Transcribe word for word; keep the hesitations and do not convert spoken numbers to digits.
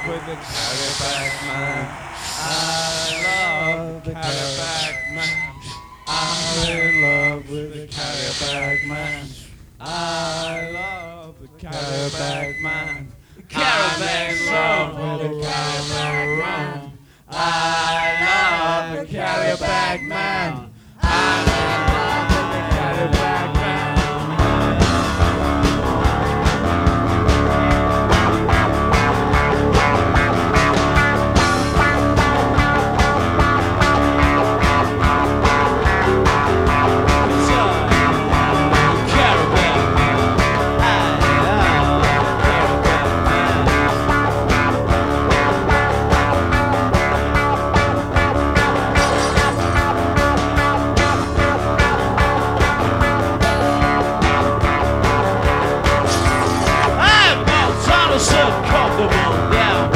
love with the Cadillac man. I love the Cadillac man. I'm in love with the Cadillac man. I love the Cadillac man. I'm in love with the Cadillac man. I love the Cadillac man. I'm in love with the Cadillac man. So comfortable now.